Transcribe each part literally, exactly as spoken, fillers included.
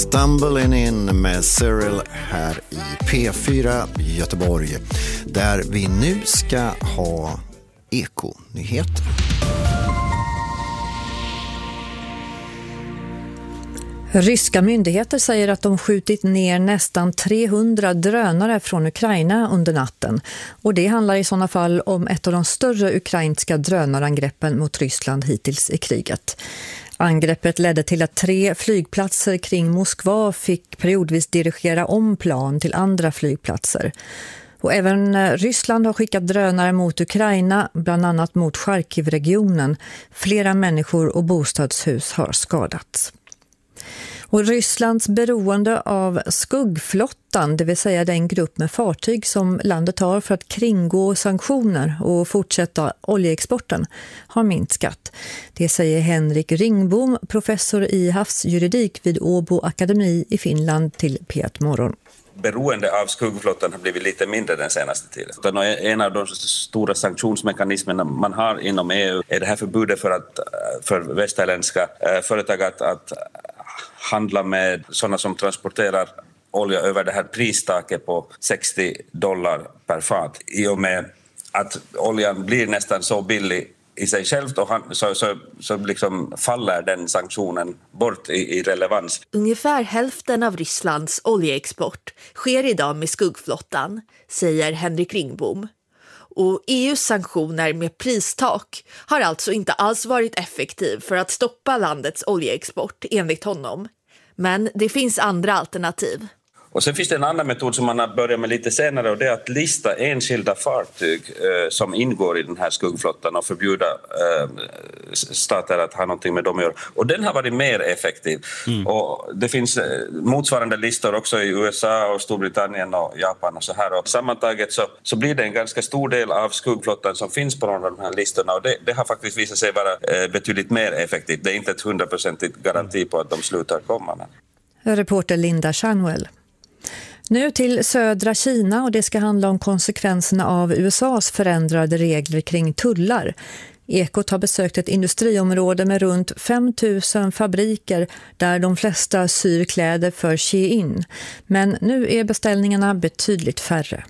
Stumbling In med Cyril här i P fyra Göteborg, där vi nu ska ha Eko-nyheter. Ryska myndigheter säger att de skjutit ner nästan trehundra drönare från Ukraina under natten. Och det handlar i sådana fall om ett av de större ukrainska drönarangreppen mot Ryssland hittills i kriget. Angreppet ledde till att tre flygplatser kring Moskva fick periodvis dirigera om plan till andra flygplatser. Och även Ryssland har skickat drönare mot Ukraina, bland annat mot Charkiv-regionen. Flera människor och bostadshus har skadats. Och Rysslands beroende av skuggflottan, det vill säga den grupp med fartyg som landet har för att kringgå sanktioner och fortsätta oljeexporten, har minskat. Det säger Henrik Ringbom, professor i havsjuridik vid Åbo Akademi i Finland, till P ett Morgon. Beroende av skuggflottan har blivit lite mindre den senaste tiden. En av de stora sanktionsmekanismerna man har inom E U är det här förbudet för, att, för västerländska företag att, att handla med sådana som transporterar olja över det här pristaket på sextio dollar per fat. I och med att oljan blir nästan så billig i sig själv, och han, så, så, så liksom faller den sanktionen bort i, i relevans. Ungefär hälften av Rysslands oljeexport sker idag med skuggflottan, säger Henrik Ringbom. Och E U:s sanktioner med pristak har alltså inte alls varit effektiv för att stoppa landets oljeexport, enligt honom. Men det finns andra alternativ. Och sen finns det en annan metod som man har börjat med lite senare, och det är att lista enskilda fartyg eh, som ingår i den här skuggflottan och förbjuda eh, stater att ha någonting med dem att göra. Och den har varit mer effektiv. Mm. Och det finns eh, motsvarande listor också i U S A och Storbritannien och Japan och så här. Och sammantaget så, så blir det en ganska stor del av skuggflottan som finns på några av de här listorna, och det, det har faktiskt visat sig vara eh, betydligt mer effektivt. Det är inte ett hundraprocentigt garanti på att de slutar komma. Men. Reporter Linda Shanwell. Nu till södra Kina, och det ska handla om konsekvenserna av U S A:s förändrade regler kring tullar. Ekot har besökt ett industriområde med runt fem tusen fabriker där de flesta syr kläder för Shein. Men nu är beställningarna betydligt färre.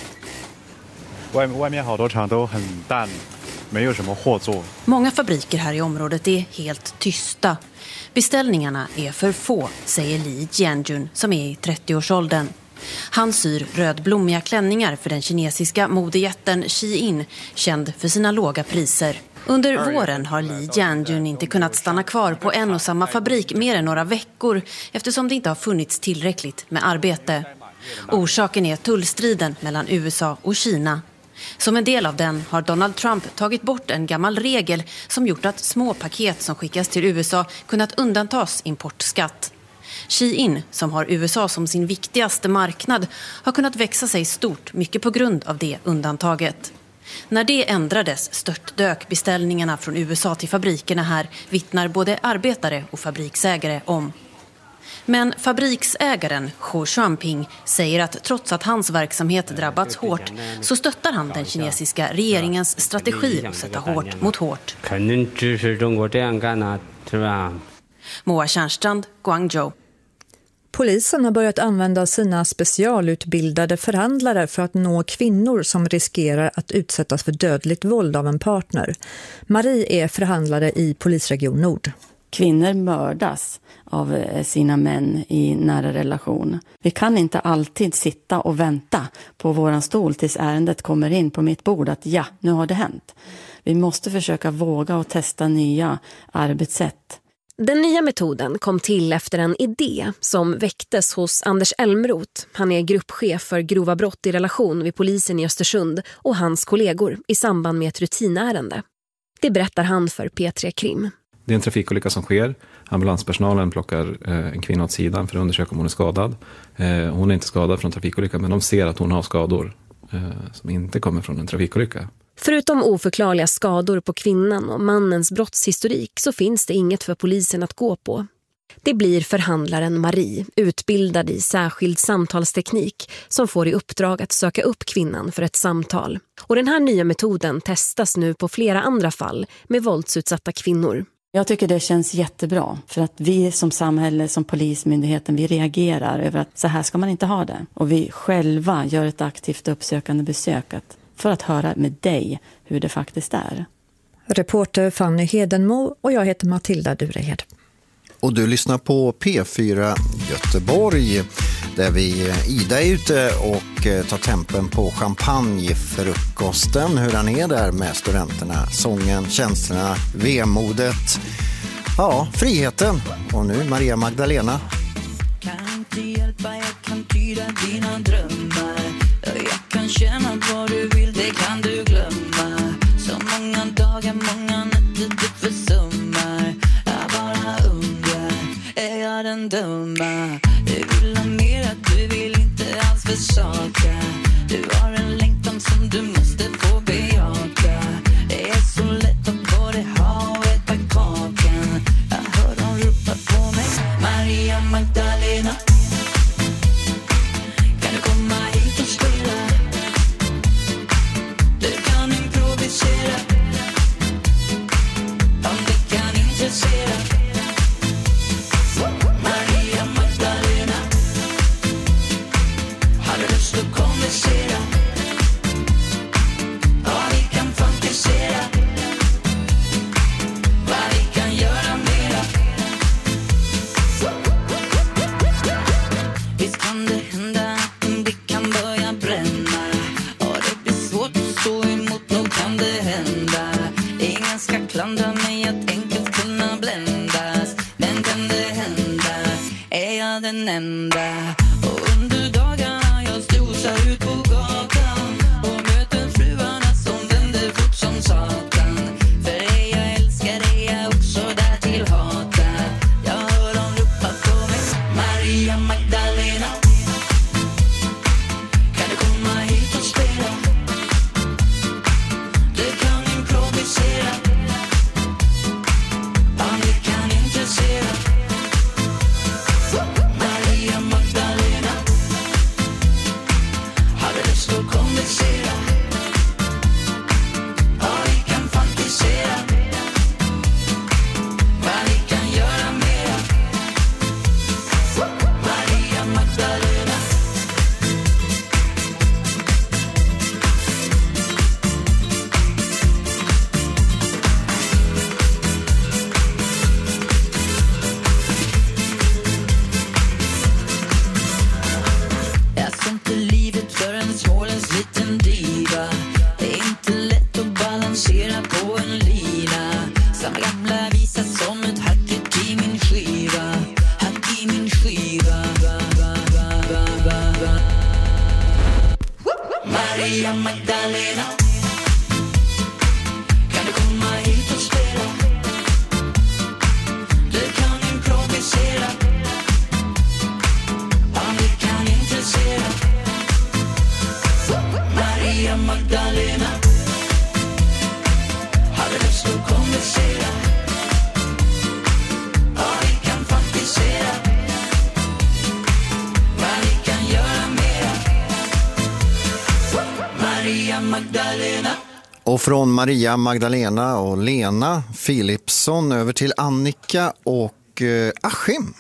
Många fabriker här i området är helt tysta. Beställningarna är för få, säger Li Jianjun som är i trettioårsåldern. Han syr rödblommiga klänningar för den kinesiska modejätten Shein, känd för sina låga priser. Under våren har Li Jianjun inte kunnat stanna kvar på en och samma fabrik mer än några veckor eftersom det inte har funnits tillräckligt med arbete. Orsaken är tullstriden mellan U S A och Kina. Som en del av den har Donald Trump tagit bort en gammal regel som gjort att små paket som skickas till U S A kunnat undantas importskatt. Shein, som har U S A som sin viktigaste marknad, har kunnat växa sig stort mycket på grund av det undantaget. När det ändrades störtdök beställningarna från U S A till fabrikerna här, vittnar både arbetare och fabriksägare om. Men fabriksägaren Hu Shuangping säger att trots att hans verksamhet drabbats hårt så stöttar han den kinesiska regeringens strategi att sätta hårt mot hårt. Moa Tjärnstrand, Guangzhou. Polisen har börjat använda sina specialutbildade förhandlare för att nå kvinnor som riskerar att utsättas för dödligt våld av en partner. Marie är förhandlare i Polisregion Nord. Kvinnor mördas av sina män i nära relation. Vi kan inte alltid sitta och vänta på våran stol tills ärendet kommer in på mitt bord att ja, nu har det hänt. Vi måste försöka våga och testa nya arbetssätt. Den nya metoden kom till efter en idé som väcktes hos Anders Elmroth. Han är gruppchef för grova brott i relation vid polisen i Östersund och hans kollegor i samband med ett rutinärende. Det berättar han för P tre Krim. Det är en trafikolycka som sker. Ambulanspersonalen plockar eh, en kvinna åt sidan för att undersöka om hon är skadad. Eh, hon är inte skadad från trafikolyckan, men de ser att hon har skador eh, som inte kommer från en trafikolycka. Förutom oförklarliga skador på kvinnan och mannens brottshistorik så finns det inget för polisen att gå på. Det blir förhandlaren Marie, utbildad i särskild samtalsteknik, som får i uppdrag att söka upp kvinnan för ett samtal. Och den här nya metoden testas nu på flera andra fall med våldsutsatta kvinnor. Jag tycker det känns jättebra för att vi som samhälle, som polismyndigheten, vi reagerar över att så här ska man inte ha det. Och vi själva gör ett aktivt uppsökande besök för att höra med dig hur det faktiskt är. Reporter Fanny Hedenmo och jag heter Matilda Durehed. Och du lyssnar på P fyra Göteborg där vi Ida är ute och tar tempen på champagnefrukosten. Hur han är där med studenterna, sången, känslorna, vemodet, ja, friheten. Och nu Maria Magdalena. Kan inte hjälpa, jag kan tyda dina drömmar. Jag kan känna vad du vill, det kan du glömma. Så många dagar, många nätter du försummar. Jag bara undrar, är jag den dumma? Du vill ha mer, du vill inte alls försaka. Du har en längtan som du måste få bejaka. Det är så lätt att både ha och äta kakan. Jag hör dem ropa på mig, Maria Magdalena. Kan du komma hit och spela? Du kan improvisera. Om det kan intressera. Maria Magdalena. Har du lust att konversera? Ja, vi kan fantisera. Vad vi kan göra mera. Visst kan det hända att det kan börja bränna. Och det blir svårt att stå emot, nog kan det hända. Ingen ska klandra mig att enkelt kunna bländas. Men kan det hända, är jag den enda. Och under dagarna jag strosar ut på gatan och möter fruarna som vänder fort som satan. För dig jag älskar, dig jag också där till hata. Jag hör dem ropa på mig, Maria Magdalena. Kan du komma hit och spela? Du kan improvisera. Om det kan intressera. Maria Magdalena. Har du lust att konversera? Ja, vi kan fantisera. Vad vi kan göra mera. Maria Magdalena. Jag ser inte livet för en småländsk liten diva. Det är inte lätt att balansera på en lina. Samma gamla visa som ett hack i min skiva. Hack i min skiva. Maria Magdalena. Kan du komma hit och spela? Du kan improvisera. Om det kan intressera. Maria Magdalena. Har du lust att konversera? Ja, vi kan fantisera. Vad vi kan göra mera. Maria Magdalena. Och från Maria Magdalena och Lena Philipsson över till Annika och eh, Askim.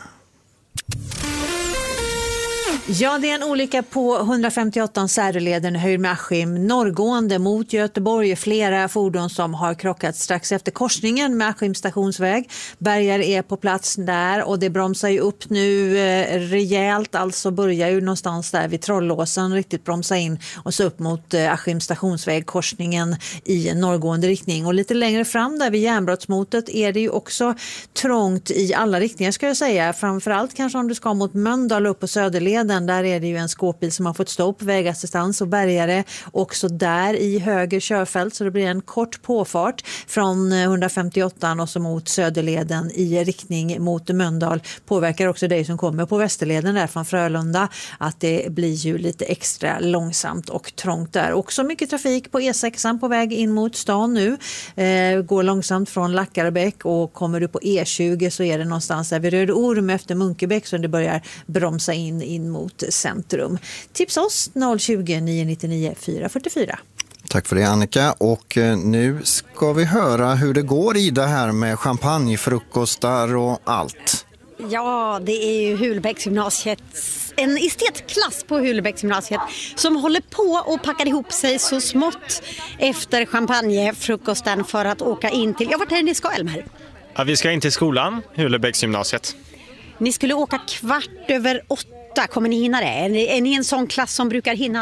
Ja, det är en olycka på hundrafemtioåtta Säröleden höjd med Askim norrgående mot Göteborg. Flera fordon som har krockat strax efter korsningen med Askim stationsväg. Bärgare är på plats där och det bromsar ju upp nu eh, rejält. Alltså börjar ju någonstans där vid Trollåsen riktigt bromsa in och så upp mot eh, Askim stationsväg, korsningen i norrgående riktning. Och lite längre fram där vid järnbrottsmotet är det ju också trångt i alla riktningar ska jag säga. Framförallt kanske om du ska mot Mölndal upp på Söderleden. Där är det ju en skåpbil som har fått stopp, vägassistans och bärgare också där i höger körfält, så det blir en kort påfart från hundrafemtioåtta och så mot Söderleden i riktning mot Mölndal. Påverkar också dig som kommer på Västerleden där från Frölunda att det blir ju lite extra långsamt och trångt där. Också mycket trafik på E sex på väg in mot stan nu. Eh, går långsamt från Lackarbäck och kommer du på E tjugo så är det någonstans där vid Röde Orm efter Munkebäck så det börjar bromsa in in mot centrum. Tips oss noll tjugo, nio nio nio, fyra fyra fyra. Tack för det, Annika. Och nu ska vi höra hur det går i det här med champagnefrukostar och allt. Ja, det är ju Hulebäcksgymnasiet, en estetklass på Hulebäcksgymnasiet som håller på och packar ihop sig så smått efter champagnefrukosten för att åka in till... Ja, vart är det ni ska, Elmer? Ja, vi ska in till skolan, Hulebäcksgymnasiet. Ni skulle åka kvart över åtta, kommer ni hinna det? Är ni, är ni en sån klass som brukar hinna?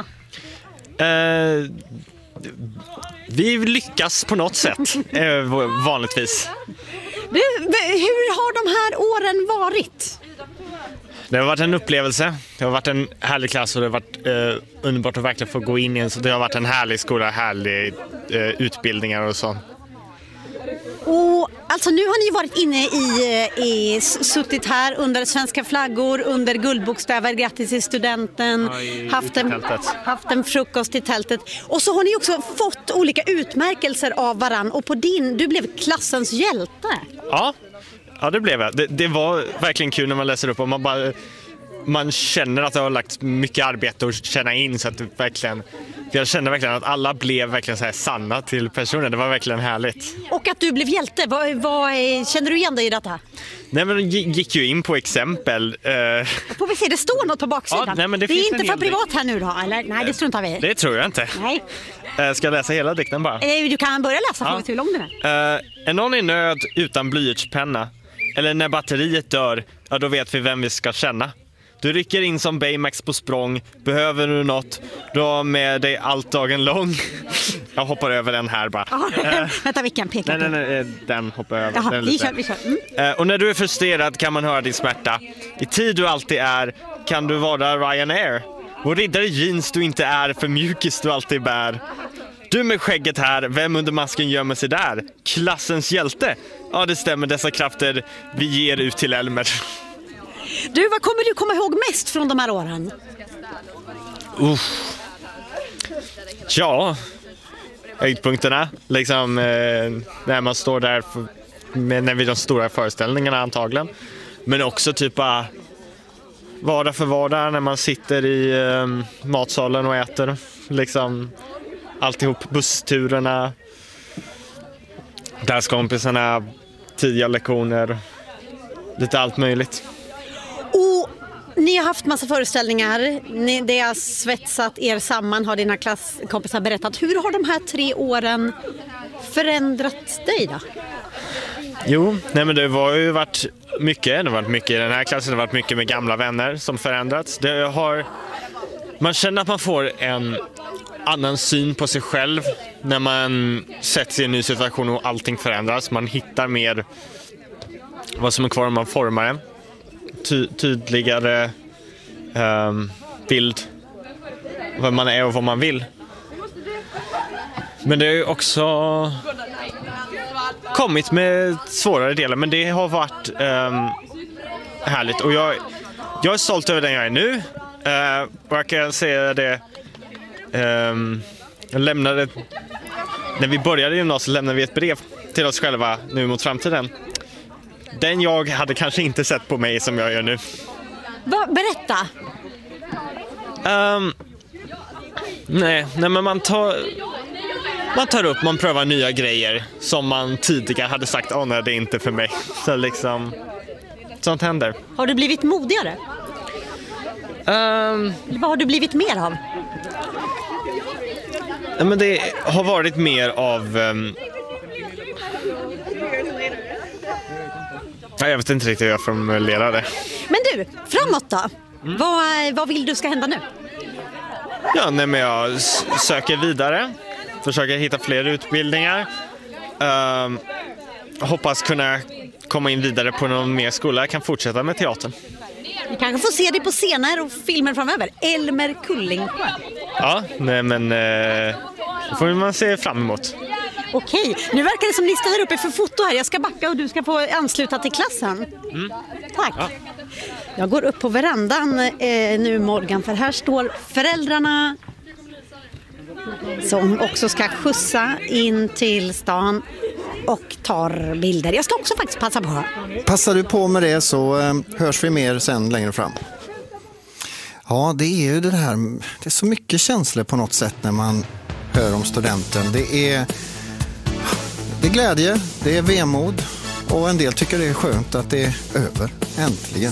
Eh, vi lyckas på något sätt, eh, vanligtvis. Du, hur har de här åren varit? Det har varit en upplevelse. Det har varit en härlig klass och det har varit eh, underbart att verkligen få gå in i en. Så det har varit en härlig skola, härlig eh, utbildningar och så. Och alltså nu har ni varit inne i, i suttit här under svenska flaggor, under guldbokstäver, grattis till studenten, ja, i, haft, en, haft en frukost i tältet. Och så har ni också fått olika utmärkelser av varann och på din, du blev klassens hjälte. Ja, ja det blev jag. Det, det var verkligen kul när man läser upp och man bara... Man känner att det har lagt mycket arbete och känna in så att det verkligen... Jag kände verkligen att alla blev verkligen så här sanna till personen. Det var verkligen härligt. Och att du blev hjälte, vad, vad, känner du igen dig i detta? Nej, men de gick ju in på exempel. Uh... Får vi se, det står något på baksidan. Ja, nej, men det det är inte för dikt. privat här nu då, eller? Nej, det struntar vi i. Det tror jag inte. Nej. Uh, ska jag läsa hela dikten bara? Uh, du kan börja läsa, ja. För hur lång den är. Uh, är någon i nöd utan blyertspenna? Eller när batteriet dör, ja då vet vi vem vi ska känna. Du rycker in som Baymax på språng. Behöver du något? Du har med dig allt dagen lång. Jag hoppar över den här bara. Oh, uh, vänta, vilken pekar nej, nej, nej, den hoppar över. Jaha, den vi kör, vi kör. Mm. Uh, och när du är frustrerad kan man höra din smärta. I tid du alltid är kan du vara Ryanair. Och riddare jeans du inte är för mjukis du alltid bär. Du med skägget här, vem under masken gömmer sig där? Klassens hjälte. Ja, det stämmer, dessa krafter vi ger ut till Elmer. Du, vad kommer du komma ihåg mest från de här åren? Uff. Ja, höjdpunkterna. Liksom eh, när man står där för, med, när vi de stora föreställningarna antagligen. Men också typ uh, vardag för vardag när man sitter i uh, matsalen och äter. Liksom alltihop, bussturerna, danskompisarna, tidiga lektioner, lite allt möjligt. Och ni har haft massa föreställningar, ni, det har svetsat er samman, har dina klasskompisar berättat. Hur har de här tre åren förändrat dig då? Jo, nej men det har ju varit mycket, det har varit mycket i den här klassen, det har varit mycket med gamla vänner som förändrats. Det har, man känner att man får en annan syn på sig själv när man sätts i en ny situation och allting förändras. Man hittar mer vad som är kvar om man formar den. Ty- tydligare um, bild vad man är och vad man vill. Men det har ju också kommit med svårare delar, men det har varit um, härligt och jag, jag är stolt över den jag är nu uh, och jag kan säga det um, jag lämnade när vi började i gymnasiet lämnade vi ett brev till oss själva nu mot framtiden. Den jag hade kanske inte sett på mig som jag gör nu. Va, berätta. Um, nej, nej, men man tar, man tar upp, man prövar nya grejer som man tidigare hade sagt, åh nej, det är inte för mig. Så liksom, sånt händer. Har du blivit modigare? Um, Vad har du blivit mer av? Ja, men det har varit mer av... Um, jag vet inte riktigt hur jag formulerar det. Men du, framåt då? Mm. Vad, vad vill du ska hända nu? Ja, nej, men jag s- söker vidare. Försöker hitta fler utbildningar. Um, hoppas kunna komma in vidare på någon mer skola. Jag kan fortsätta med teatern. Vi kanske får se dig på scener och filmer framöver. Elmer Kullingsjö. Ja, nej, men eh, det får man se fram emot. Okej, nu verkar det som ni ställer upp er för foto här. Jag ska backa och du ska få ansluta till klassen. Mm. Tack. Ja. Jag går upp på verandan eh, nu, Morgan, för här står föräldrarna som också ska skjutsa in till stan och tar bilder. Jag ska också faktiskt passa på. Passar du på med det så eh, hörs vi mer sen längre fram. Ja, det är ju det här, det är så mycket känslor på något sätt när man hör om studenten. Det är, det är glädje, det är vemod och en del tycker det är skönt att det är över, äntligen.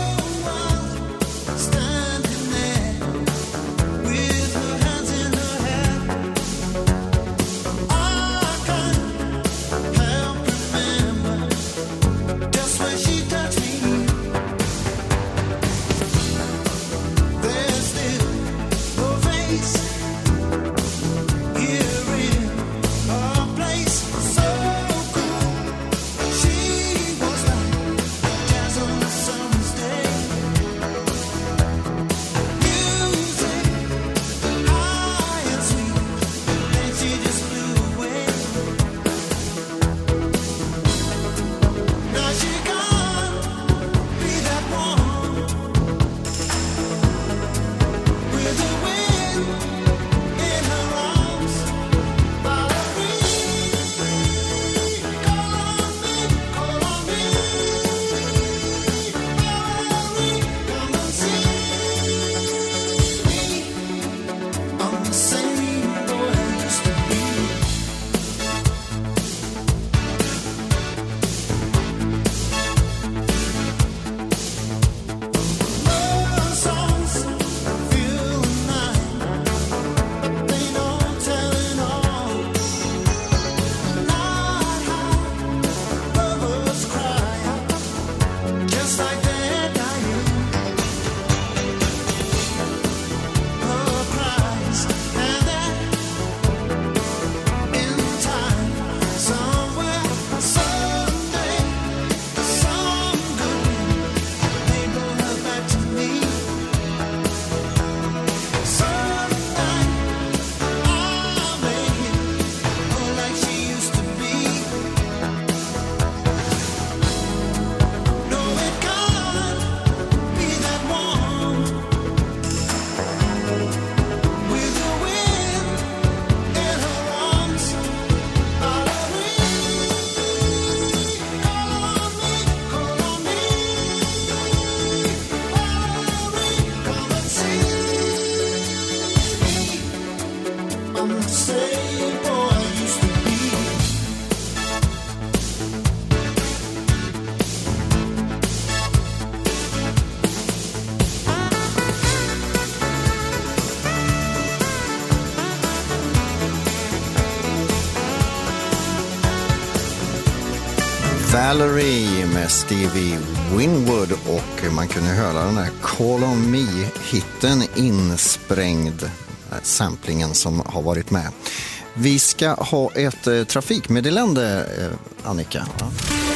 Valerie med Stevie Winwood och man kunde höra den här Call on Me-hitten insprängd, samplingen som har varit med. Vi ska ha ett eh, trafikmeddelande, eh, Annika. Ja.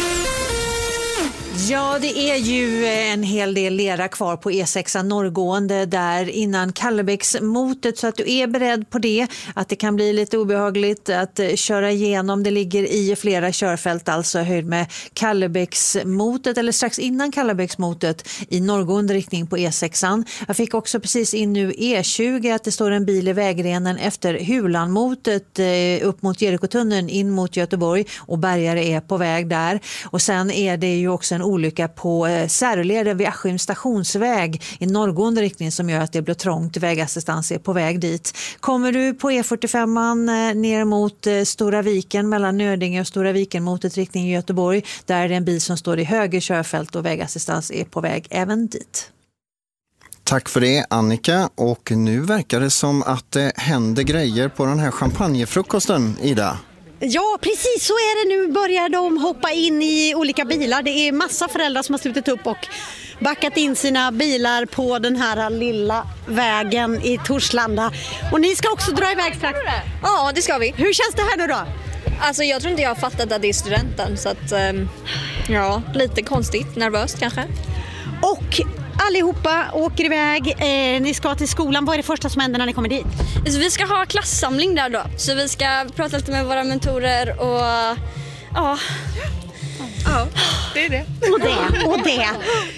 Ja, det är ju en hel del lera kvar på E sex norrgående där innan Kallebäcksmotet, så att du är beredd på det, att det kan bli lite obehagligt att köra igenom. Det ligger i flera körfält, alltså höjd med Kallebäcksmotet eller strax innan Kallebäcksmotet i norrgående riktning på E sex. Jag fick också precis in nu E tjugo att det står en bil i vägrenen efter Hulanmotet upp mot Jerikotunneln in mot Göteborg och bärgare är på väg där. Och sen är det ju också en olycka på Säröleden vid Askim stationsväg i norrgående riktning som gör att det blir trångt. Vägassistans är på väg dit. Kommer du på E fyrtiofem ner mot Stora Viken mellan Nödinge och Stora Viken mot ett riktning i Göteborg, där är det en bil som står i höger körfält och vägassistans är på väg även dit. Tack för det, Annika. Och nu verkar det som att det händer grejer på den här champagnefrukosten, Ida. Ja, precis så är det. Nu börjar de hoppa in i olika bilar. Det är massa föräldrar som har slutit upp och backat in sina bilar på den här lilla vägen i Torslanda. Och ni ska också dra iväg strax. Ja, det ska vi. Hur känns det här nu då? Alltså jag tror inte jag har fattat att det är studenten, så att ja, lite konstigt, nervöst kanske. Och allihopa åker iväg, eh, ni ska till skolan. Vad är det första som händer när ni kommer dit? Så vi ska ha klassamling där då, så vi ska prata lite med våra mentorer och ja, ja, det är det. Och det, och det.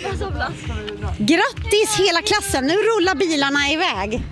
Grattis hela klassen, nu rullar bilarna iväg.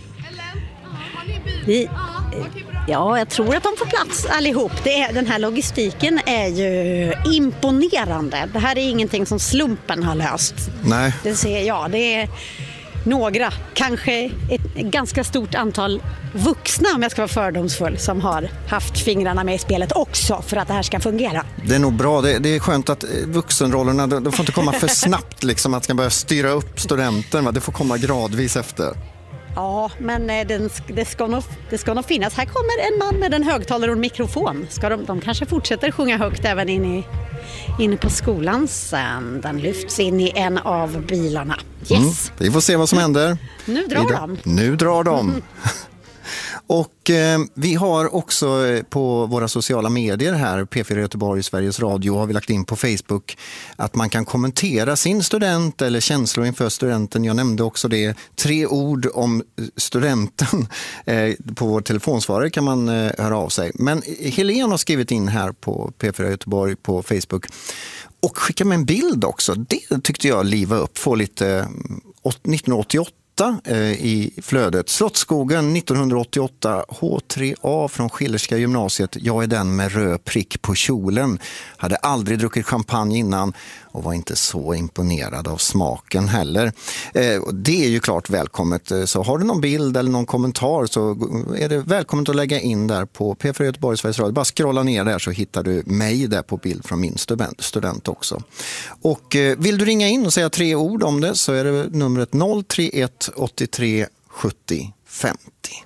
Vi, ja, jag tror att de får plats allihop. Det är, den här logistiken är ju imponerande. Det här är ingenting som slumpen har löst. Nej. Det ser, ja, det är några, kanske ett ganska stort antal vuxna, om jag ska vara fördomsfull, som har haft fingrarna med i spelet också för att det här ska fungera. Det är nog bra. Det, det är skönt att vuxenrollerna, de, de får inte komma för snabbt liksom, att ska börja styra upp studenten. Va? Det får komma gradvis efter. Ja, men den, det, ska nog, det ska nog finnas. Här kommer en man med en högtalare och en mikrofon. Ska de, de kanske fortsätter sjunga högt även in i, inne på skolan sen. Den lyfts in i en av bilarna. Yes! Mm, vi får se vad som händer. Nu drar Idag. de. Nu drar de. Och eh, vi har också eh, på våra sociala medier här, P fyra Göteborg, Sveriges Radio, har vi lagt in på Facebook att man kan kommentera sin student eller känslor inför studenten. Jag nämnde också det. Tre ord om studenten eh, på vår telefonsvarare kan man eh, höra av sig. Men Helene har skrivit in här på P fyra Göteborg på Facebook och skicka med en bild också. Det tyckte jag liva upp, få lite eh, nittonhundraåttioåtta i flödet. Slottsskogen nittonhundraåttioåtta, H tre A från Schillerska gymnasiet. Jag är den med röd prick på kjolen. Hade aldrig druckit champagne innan och var inte så imponerad av smaken heller. Det är ju klart välkommet. Så har du någon bild eller någon kommentar så är det välkommet att lägga in där på P fyra Göteborg, Sveriges Radio. Bara scrolla ner där så hittar du mig där på bild från min student, student också. Och vill du ringa in och säga tre ord om det så är det numret noll tre ett åttiotre sjuttio femtio.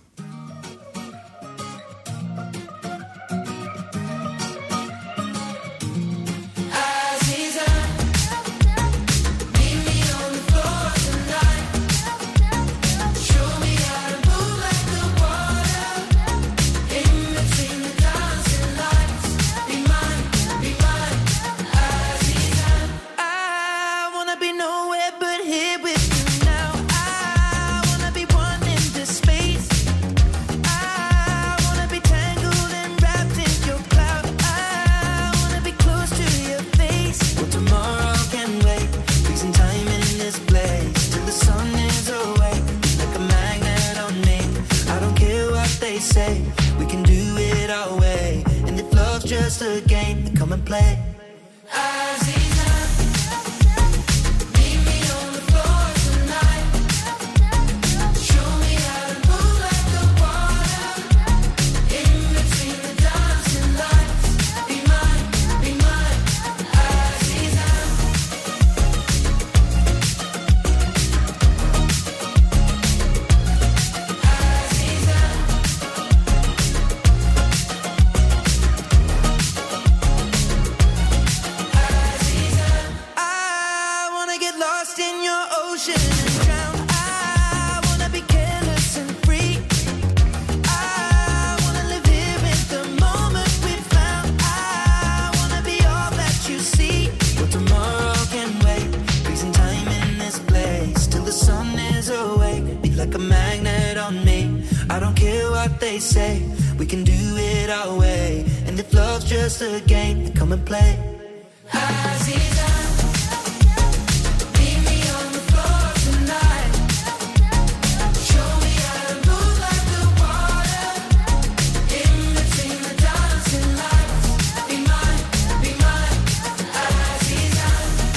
Just a game to come and play. They say we can do it our way, and if love's just a game, then come and play. Aziza, meet me on the floor tonight. Show me how to move like the water in between the dancing lights. Be mine, be mine, Aziza.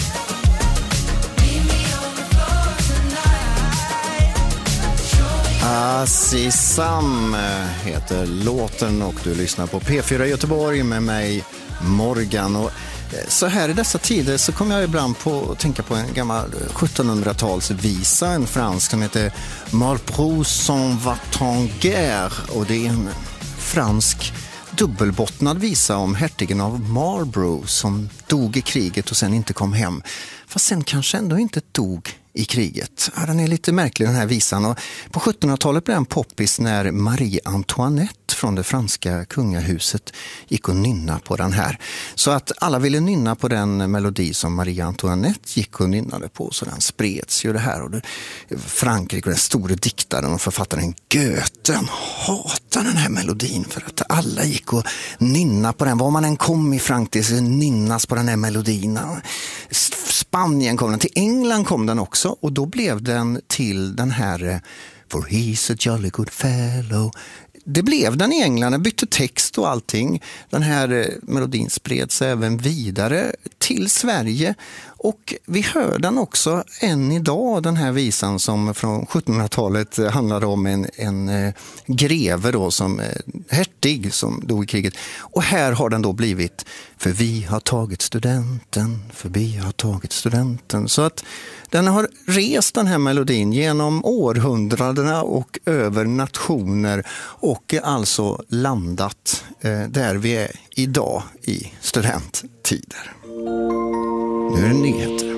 Meet me on the floor tonight. Show me. Azizam heter låten och du lyssnar på P fyra Göteborg med mig Morgan. Och så här i dessa tider så kommer jag ibland på att tänka på en gammal sjuttonhundratalsvisa, en fransk som heter Marlborough s'en va en guerre, och det är en fransk dubbelbottnad visa om hertigen av Marlborough som dog i kriget och sen inte kom hem. Fast sen kanske ändå inte dog i kriget. Ja, den är lite märklig den här visan. Och på sjuttonhundratalet blev den poppis när Marie Antoinette från det franska kungahuset gick och nynna på den här. Så att alla ville nynna på den melodi som Marie Antoinette gick och nynnade på, så den spreds ju det här. Och det, Frankrike, den store diktaren och författaren Goethe hatar den här melodin för att alla gick och nynna på den. Var man än kom i Frankrike så nynnas på den här melodin. Spanien kom den, till England kom den också, och då blev den till den här For he's a jolly good fellow. Det blev den i England, den bytte text och allting. Den här melodin spreds även vidare till Sverige Och vi hör den också än idag, den här visan som från sjuttonhundratalet handlade om en, en eh, greve då, som eh, hertig som dog i kriget. Och här har den då blivit för vi har tagit studenten, för vi har tagit studenten. Så att den har rest den här melodin genom århundradena och över nationer och alltså landat eh, där vi är idag i studenttider. Nu är det nyheter.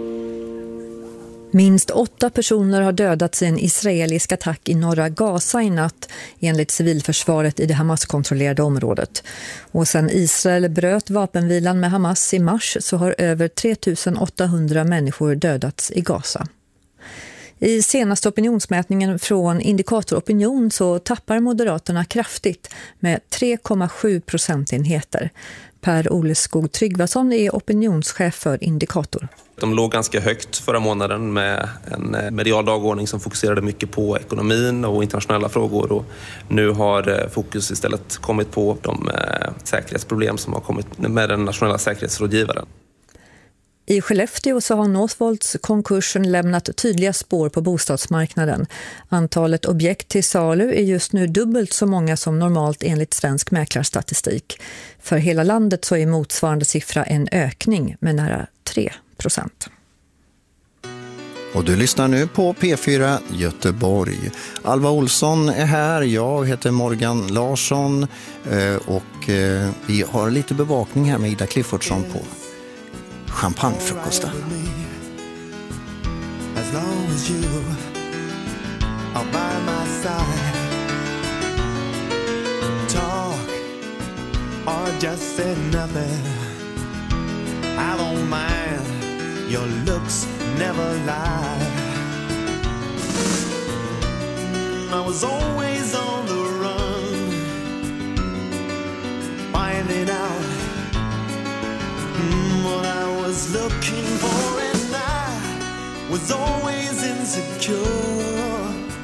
Minst åtta personer har dödats i en israelisk attack i norra Gaza i natt enligt civilförsvaret i det Hamas-kontrollerade området. Och sedan Israel bröt vapenvilan med Hamas i mars så har över tre tusen åttahundra människor dödats i Gaza. I senaste opinionsmätningen från Indikator Opinion så tappar Moderaterna kraftigt med tre komma sju procentenheter. Per Oleskog Tryggvason är opinionschef för Indikator. De låg ganska högt förra månaden med en medial dagordning som fokuserade mycket på ekonomin och internationella frågor. Och nu har fokus istället kommit på de säkerhetsproblem som har kommit med den nationella säkerhetsrådgivaren. I Skellefteå så har Northvolts konkursen lämnat tydliga spår på bostadsmarknaden. Antalet objekt till salu är just nu dubbelt så många som normalt enligt svensk mäklarstatistik. För hela landet så är motsvarande siffra en ökning med nära tre procent. Och du lyssnar nu på P fyra Göteborg. Alva Olsson är här, jag heter Morgan Larsson och vi har lite bevakning här med Ida Cliffordsson på champagnefrukosten. As long as you are by my side, talk or just say nothing. I don't mind, your looks never lie. I was always on the run, finding out what I was looking for, and I was always insecure.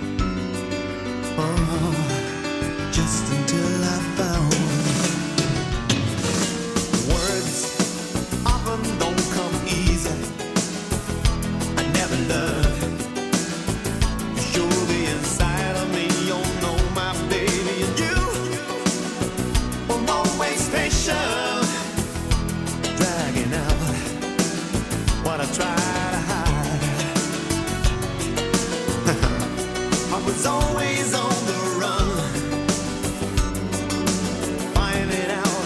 Oh, just until I found words often don't come easy. I never learned. You show the inside of me, you'll know my baby, and you were always patient, dragging out what I try to hide. I was always on the run, finding out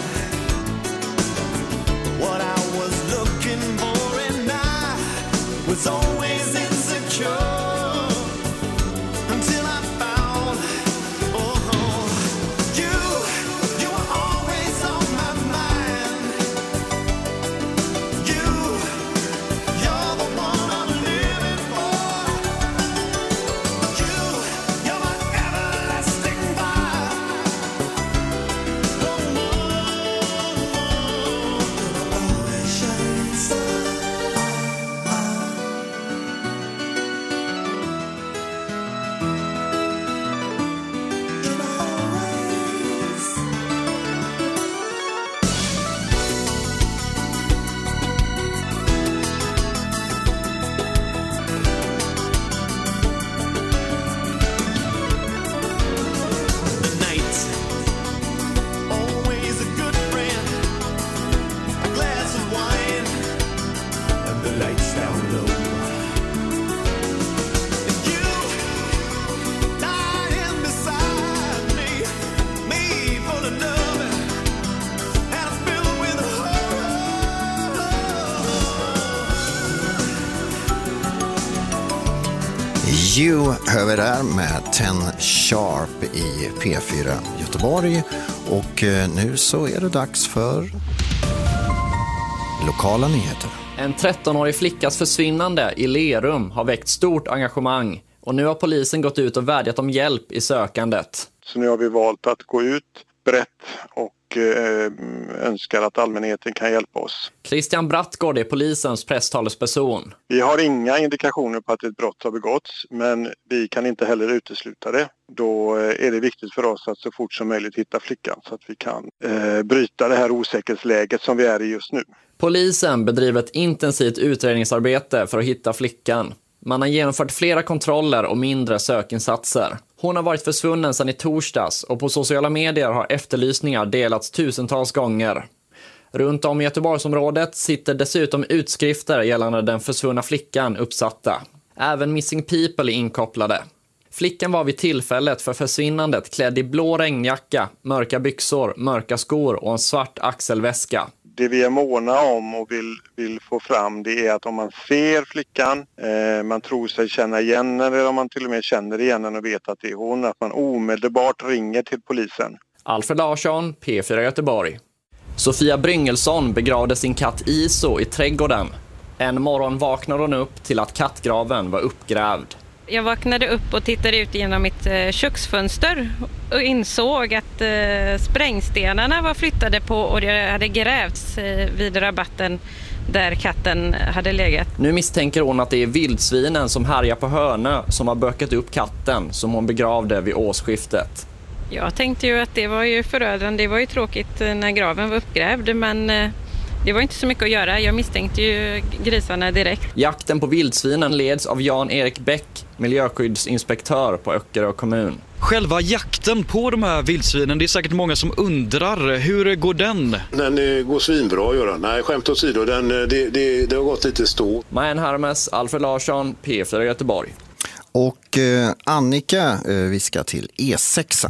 what I was looking for, and I was always insecure until I found, oh, you, you were always on my mind. You, you're the one I'm living for. You, you're my everlasting fire. Oh, more, more, always shining star. The night, always a good friend. A glass of wine and the lights down low. And you lying beside me, me full of love and filled with You hör vi där med Ten Sharp i P fyra Göteborg. Och nu så är det dags för lokala nyheter. En trettonårig flickas försvinnande i Lerum har väckt stort engagemang. Och nu har polisen gått ut och vädjat om hjälp i sökandet. Så nu har vi valt att gå ut brett och eh, önskar att allmänheten kan hjälpa oss. Christian Brattgård är polisens presstalesperson. Vi har inga indikationer på att ett brott har begåtts, men vi kan inte heller utesluta det. Då är det viktigt för oss att så fort som möjligt hitta flickan så att vi kan eh, bryta det här osäkerhetsläget som vi är i just nu. Polisen bedriver ett intensivt utredningsarbete för att hitta flickan. Man har genomfört flera kontroller och mindre sökinsatser. Hon har varit försvunnen sedan i torsdags och på sociala medier har efterlysningar delats tusentals gånger. Runt om i Göteborgsområdet sitter dessutom utskrifter gällande den försvunna flickan uppsatta. Även Missing People är inkopplade. Flickan var vid tillfället för försvinnandet klädd i blå regnjacka, mörka byxor, mörka skor och en svart axelväska. Det vi är måna om och vill, vill få fram, det är att om man ser flickan, eh, man tror sig känna igen henne, eller om man till och med känner igen henne och vet att det är hon, att man omedelbart ringer till polisen. Alfred Larsson, P fyra Göteborg. Sofia Bryngelsson begravde sin katt Iso i trädgården. En morgon vaknade hon upp till att kattgraven var uppgrävd. Jag vaknade upp och tittade ut genom mitt eh, köksfönster och insåg att eh, sprängstenarna var flyttade på och det hade grävts eh, vid rabatten där katten hade legat. Nu misstänker hon att det är vildsvinen som härjar på Hönö som har bökat upp katten som hon begravde vid årsskiftet. Jag tänkte ju att det var ju förödande, det var ju tråkigt när graven var uppgrävd, men eh, det var inte så mycket att göra. Jag misstänkte ju grisarna direkt. Jakten på vildsvinen leds av Jan-Erik Bäck, miljöskyddsinspektör på Öckerö kommun. Själva jakten på de här vildsvinen, det är säkert många som undrar. Hur går den? Den går svinbra att göra. Nej, skämt åsido, den, det, det, det har gått lite stå. Majen Hermes, Alfred Larsson, P fyra Göteborg. Och eh, Annika eh, vi ska till E sex.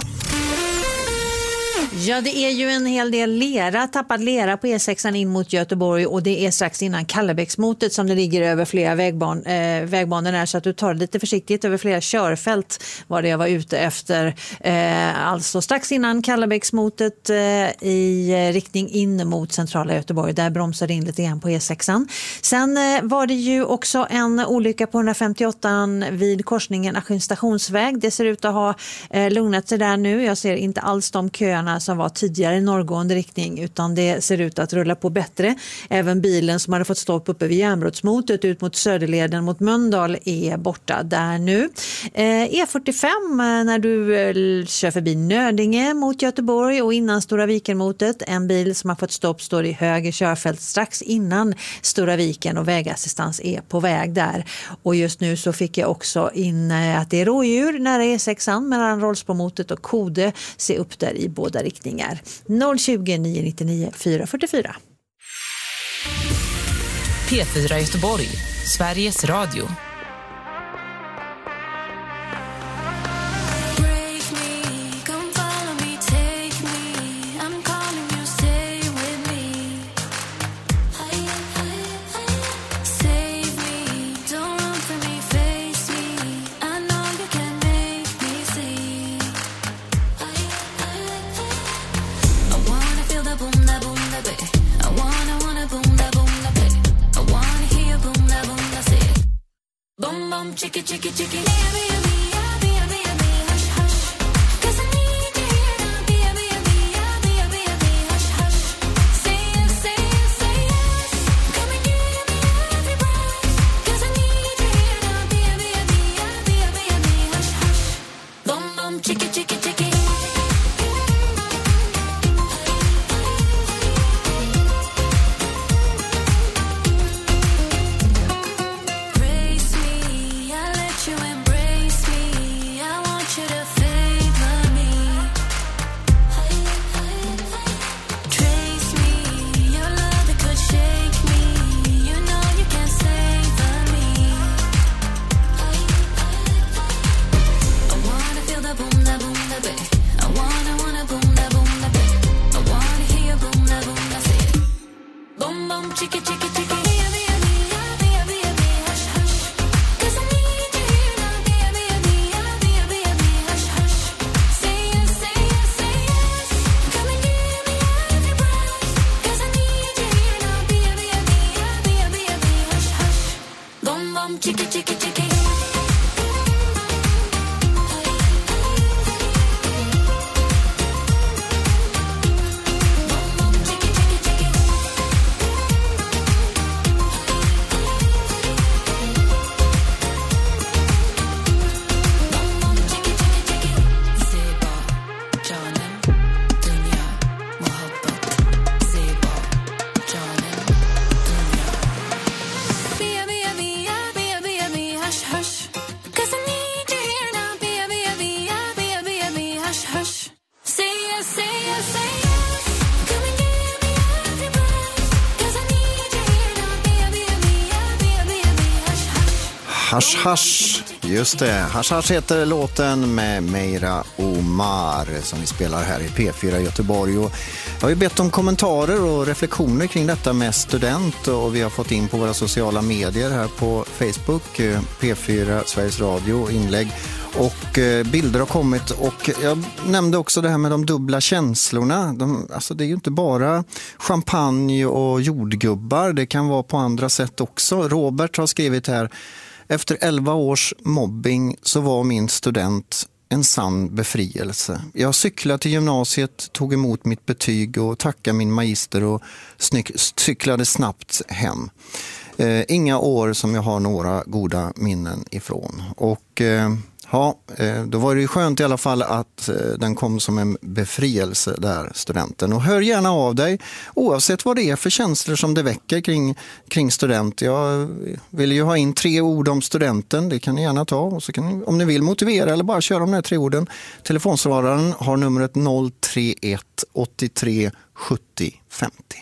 Ja, det är ju en hel del lera, tappad lera på E sex in mot Göteborg och det är strax innan Kallebäcksmotet som det ligger över flera vägban, eh, vägbanor där, så att du tar det lite försiktigt över flera körfält var det jag var ute efter. Eh, alltså strax innan Kallebäcksmotet eh, i riktning in mot centrala Göteborg, där bromsade in lite grann på E sex. Sen eh, var det ju också en olycka på hundrafemtioåtta vid korsningen Askim stationsväg. Det ser ut att ha eh, lugnat sig där nu. Jag ser inte alls de köerna som var tidigare i norrgående riktning, utan det ser ut att rulla på bättre. Även bilen som hade fått stopp uppe vid Järnbrottsmotet ut mot Söderleden mot Mölndal är borta där nu. Eh, E fyrtiofem när du eh, kör förbi Nödinge mot Göteborg och innan Stora Viken-motet. En bil som har fått stopp står i höger körfält strax innan Stora Viken och vägassistans är på väg där. Och just nu så fick jag också in eh, att det är rådjur nära E sex mellan Rollsbomotet och Kode. Se upp där i båda riktningar. noll tjugo, nio nittionio, fyra fyrtiofyra. P fyra Göteborg, Sveriges Radio. Chicky, chicky, chicky. Chicky, chicky, chicky. Hash Hash, just det. Hash Hash heter låten med Meira Omar som vi spelar här i P fyra Göteborg. Och jag har ju bett om kommentarer och reflektioner kring detta med student och vi har fått in på våra sociala medier här på Facebook, P fyra Sveriges Radio, inlägg och bilder har kommit och jag nämnde också det här med de dubbla känslorna. De, alltså det är ju inte bara champagne och jordgubbar, det kan vara på andra sätt också. Robert har skrivit här: efter elva års mobbing så var min student en sann befrielse. Jag cyklade till gymnasiet, tog emot mitt betyg och tackade min magister och cyklade snabbt hem. Eh, inga år som jag har några goda minnen ifrån. Och eh, ja, eh, då var det ju skönt i alla fall att eh, den kom som en befrielse där, studenten. Och hör gärna av dig oavsett vad det är för känslor som det väcker kring, kring student. Jag vill ju ha in tre ord om studenten, det kan ni gärna ta. Och så kan ni, om ni vill motivera eller bara köra de här tre orden. Telefonsvararen har numret noll tre ett åttiotre sjuttio femtio.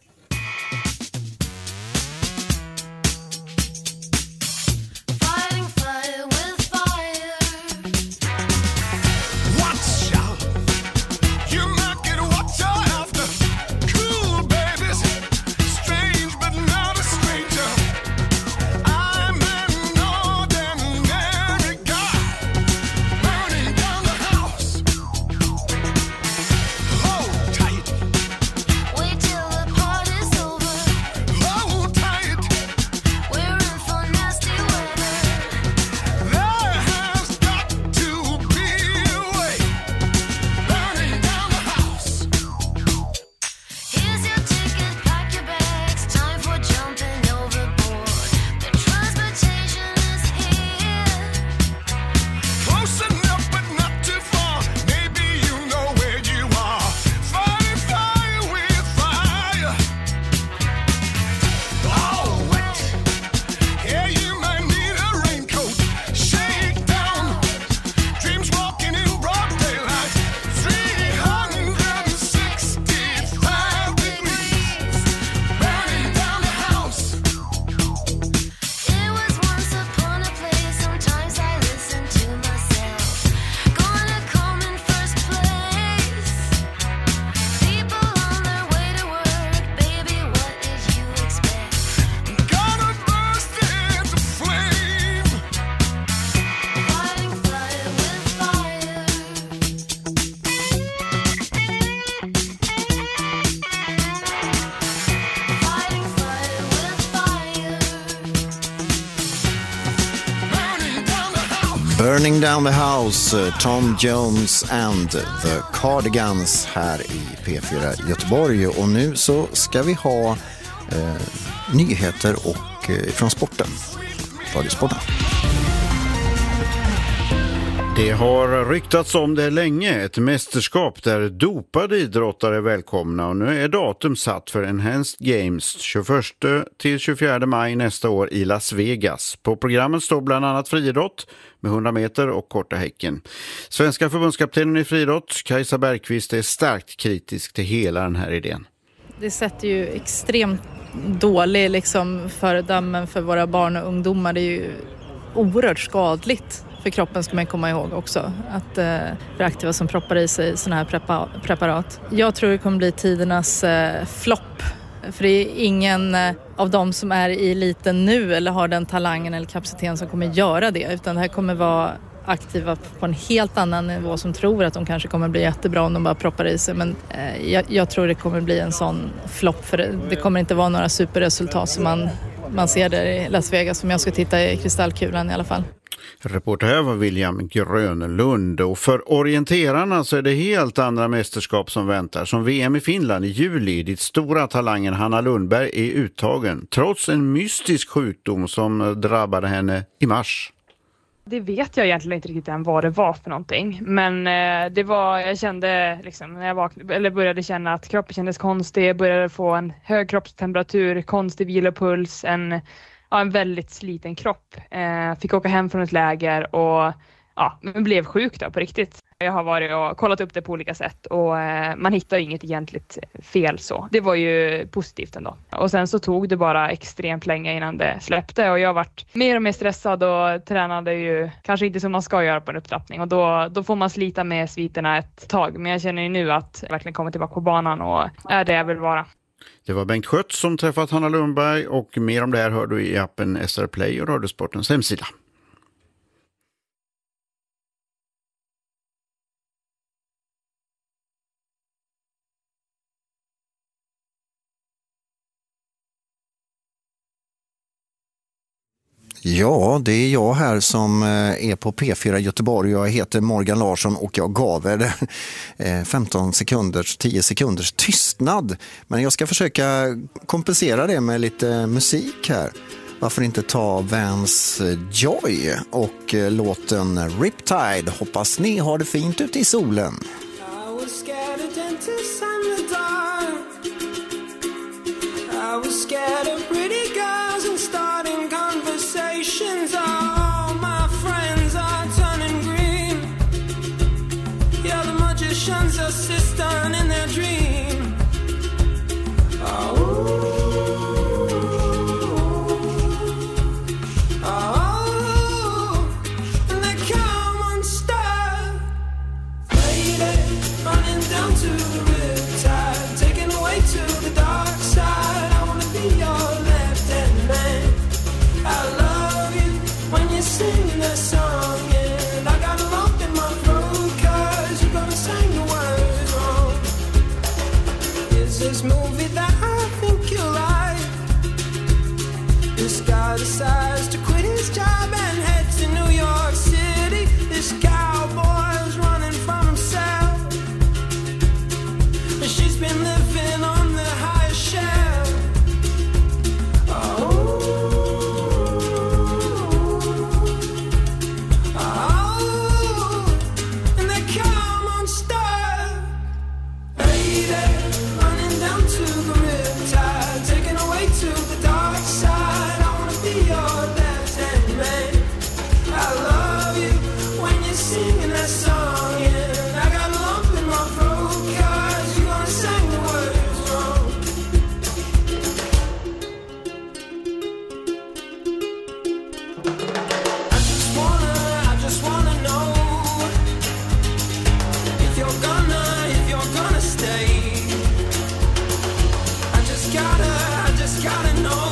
Burning Down the House, Tom Jones and the Cardigans här i P fyra Göteborg. Och nu så ska vi ha eh, nyheter och eh, från sporten. Radiosporten. Det har ryktats om det länge, ett mästerskap där dopade idrottare är välkomna och nu är datum satt för Enhanced Games tjugoförsta till tjugofjärde maj nästa år i Las Vegas. På programmet står bland annat friidrott med hundra meter och korta häcken. Svenska förbundskaptenen i friidrott, Kajsa Bergqvist, är starkt kritisk till hela den här idén. Det sätter ju extremt dålig liksom, föredömen för våra barn och ungdomar. Det är ju oerhört skadligt. För kroppen ska man komma ihåg också att eh, för aktiva som proppar i sig såna här prepa- preparat. Jag tror det kommer bli tidernas eh, flopp. För det är ingen eh, av dem som är i eliten nu eller har den talangen eller kapaciteten som kommer göra det. Utan det här kommer vara aktiva på en helt annan nivå som tror att de kanske kommer bli jättebra om de bara proppar i sig. Men eh, jag, jag tror det kommer bli en sån flopp för det, det kommer inte vara några superresultat som man, man ser där i Las Vegas som jag ska titta i kristallkulan i alla fall. Reporter här var William Grönlund och för orienterarna så är det helt andra mästerskap som väntar som V M i Finland i juli dit stora talangen Hanna Lundberg är uttagen trots en mystisk sjukdom som drabbade henne i mars. Det vet jag egentligen inte riktigt än vad det var för någonting. Men eh, det var, jag kände liksom, när jag vaknade, eller började känna att kroppen kändes konstig. Jag började få en hög kroppstemperatur, konstig vilopuls, en, ja, en väldigt sliten kropp. Eh, fick åka hem från ett läger och ja, men blev sjuk då på riktigt. Jag har varit och kollat upp det på olika sätt och eh, man hittar inget egentligt fel så. Det var ju positivt ändå. Och sen så tog det bara extremt länge innan det släppte och jag varit mer och mer stressad och tränade ju kanske inte som man ska göra på en upptrappning. Och då, då får man slita med sviterna ett tag. Men jag känner ju nu att jag verkligen kommer tillbaka på banan och är det jag vill vara. Det var Bengt Schött som träffat Hanna Lundberg och mer om det här hör du i appen S R Play och Radiosportens hemsida. Ja, det är jag här som är på P fyra Göteborg. Jag heter Morgan Larsson och jag gav er femton sekunders, tio sekunders tystnad. Men jag ska försöka kompensera det med lite musik här. Varför inte ta Vans Joy och låten Riptide. Hoppas ni har det fint ute i solen. I was scared of dentists and the dark. I was scared of pretty girls and starting conversations. All my friends are turning green. Yeah, the magician's assistant in their dream. Oh, oh, and they come unstuck. Lady, running down to the riptide, taken away to the dark side. I wanna be your left-hand man. I love you when you're singing that song, and I got a lump in my throat 'cause you're gonna sing the words wrong. Is this movie that I think you like? This guy decides to quit his job and head to New York City. This cowboy's running from himself. She's been living on the higher shelf. Oh, oh, and they come unstuck. Lady, running down to the riptide, taken away to the dark side. I wanna be your left-hand man. I love you when you're singing that song, and I got a lump in my throat 'cause you're gonna sing the words wrong. I just wanna, I just wanna know if you're gonna, if you're gonna stay. I just gotta, I just gotta know.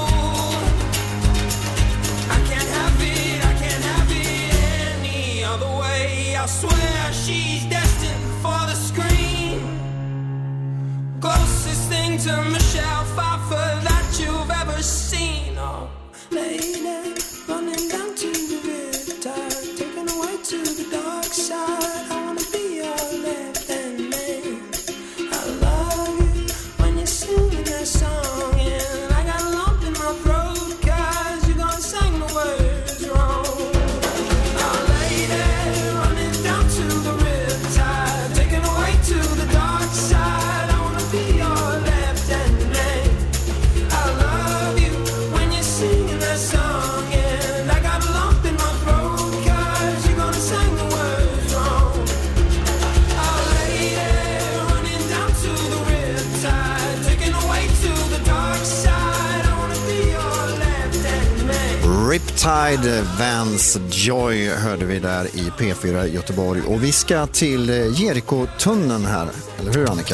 I can't have it, I can't have it any other way. I swear she's destined for the screen. Closest thing to Michelle Pfeiffer that you've ever seen. Oh, lady, running down to the riptide, taken away to the dark side. I wanna be your left-hand man. I love you when you're singing that song, and I got a lump in my throat 'cause you're gonna sing the words wrong. Oh, lady, running down to the riptide, taken away to the dark side. I wanna be your left-hand man. I love you when you're singing that song, and I got a lump in my throat 'cause you're gonna sing the words wrong. Oh, lady, running down to the riptide, taken away to the dark side. I wanna be your left-hand man. Riptide, Vans Joy hörde vi där i P fyra Göteborg. Och vi ska till Jerikotunneln här, eller hur Annika?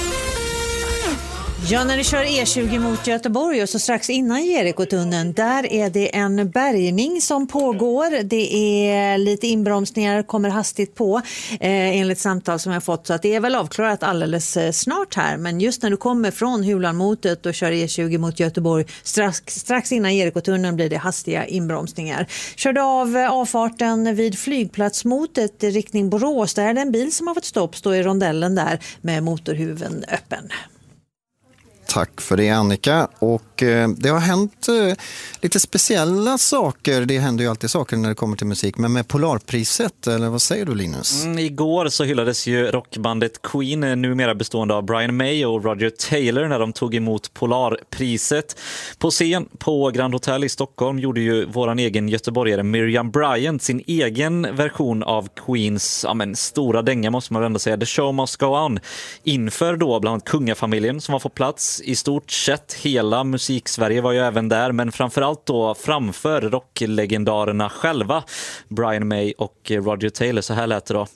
Ja, när du kör E tjugo mot Göteborg och så strax innan Jerikotunneln, där är det en bärgning som pågår. Det är lite inbromsningar, kommer hastigt på eh, enligt samtal som jag har fått. Så att det är väl avklarat alldeles eh, snart här. Men just när du kommer från Hulanmotet och kör E tjugo mot Göteborg, strax, strax innan Jerikotunneln blir det hastiga inbromsningar. Körde av eh, avfarten vid flygplatsmotet i riktning Borås. Där är det en bil som har fått stopp, står i rondellen där med motorhuven öppen. Tack för det, Annika. Och eh, det har hänt eh, lite speciella saker. Det händer ju alltid saker när det kommer till musik. Men med Polarpriset, eller vad säger du, Linus? Mm, igår så hyllades ju rockbandet Queen, numera bestående av Brian May och Roger Taylor, när de tog emot Polarpriset. På scen på Grand Hotel i Stockholm gjorde ju våran egen göteborgare Miriam Bryant sin egen version av Queens ja, men, stora dänga, måste man ändå säga, The Show Must Go On, inför då bland annat kungafamiljen som var på plats. I stort sett hela musik-Sverige var ju även där, men framförallt då framför rocklegendarerna själva, Brian May och Roger Taylor. Så här lät det då.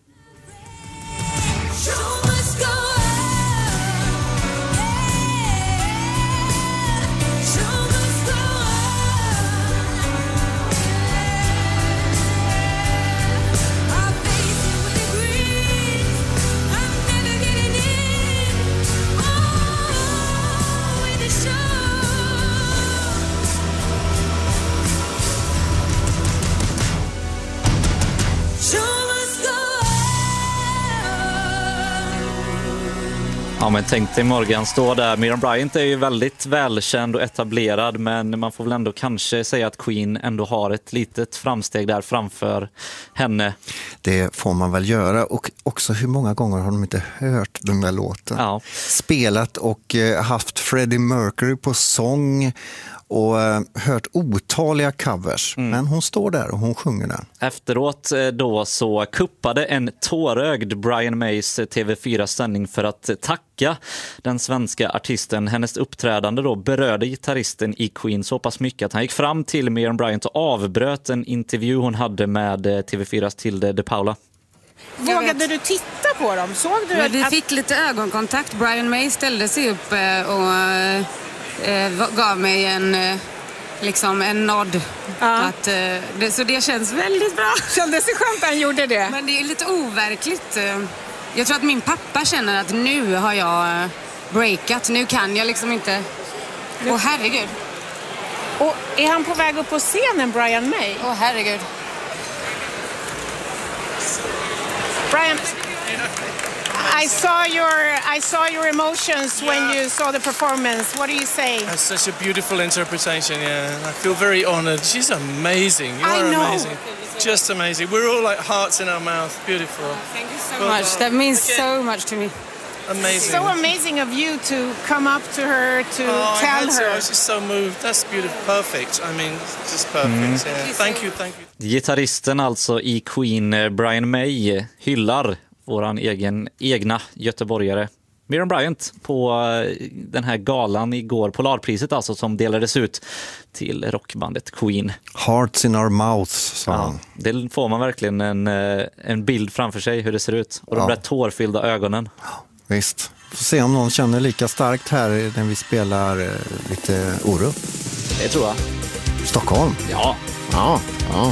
Ja, men tänk dig Morgan stå där. Miriam Bryant är ju väldigt välkänd och etablerad, men man får väl ändå kanske säga att Queen ändå har ett litet framsteg där framför henne. Det får man väl göra, och också hur många gånger har de inte hört den där låten? Ja. Spelat och haft Freddie Mercury på sång och hört otaliga covers. Mm. Men hon står där och hon sjunger den. Efteråt då så kuppade en tårögd Brian Mays T V fyra-sändning för att tacka den svenska artisten. Hennes uppträdande då berörde gitarristen i Queen så pass mycket att han gick fram till Miriam Bryant och avbröt en intervju hon hade med T V fyras Tilde de Paula. Vågade du titta på dem? Såg du? Men vi att... fick lite ögonkontakt. Brian May ställde sig upp och eh, gav mig en, eh, liksom en nod. Ja. Att, eh, det, så det känns väldigt bra. Kändes det skönt han gjorde det? Men det är lite overkligt. Jag tror att min pappa känner att nu har jag breakat. Nu kan jag liksom inte... Åh, oh, herregud. Och är han på väg upp på scenen, Brian May? Åh, oh, herregud. Brian, I saw your I saw your emotions yeah. when you saw the performance. What do you say? That's such a beautiful interpretation. Yeah, I feel very honored. She's amazing. You I are know. amazing. Just amazing. We're all like hearts in our mouth. Beautiful. Oh, thank you so well, much. That means okay. so much to me. Amazing. So amazing of you to come up to her to oh, tell I had her. To. I was just so moved. That's beautiful. Perfect. I mean, just perfect. Mm. Yeah. Thank you. Thank you. Gitarristen alltså i Queen, Brian May, hyllar våran egen, egna göteborgare Miriam Bryant på den här galan igår, Polarpriset alltså, som delades ut till rockbandet Queen. Hearts in our mouths, sa han. Ja, det får man verkligen en, en bild framför sig hur det ser ut. Och de ja. där tårfyllda ögonen. Visst. Får se om någon känner lika starkt här när vi spelar lite Orup. Det tror jag. Stockholm? Ja. Ja, ja.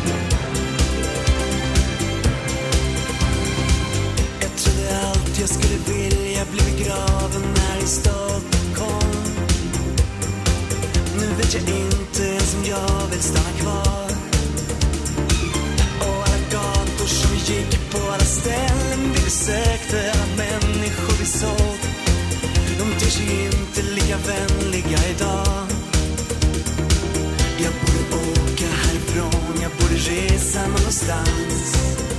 Jag skulle ställen vi besökte, alla människor vi såg, de ter sig inte lika vänliga idag. Jag borde åka härifrån, jag borde resa någonstans,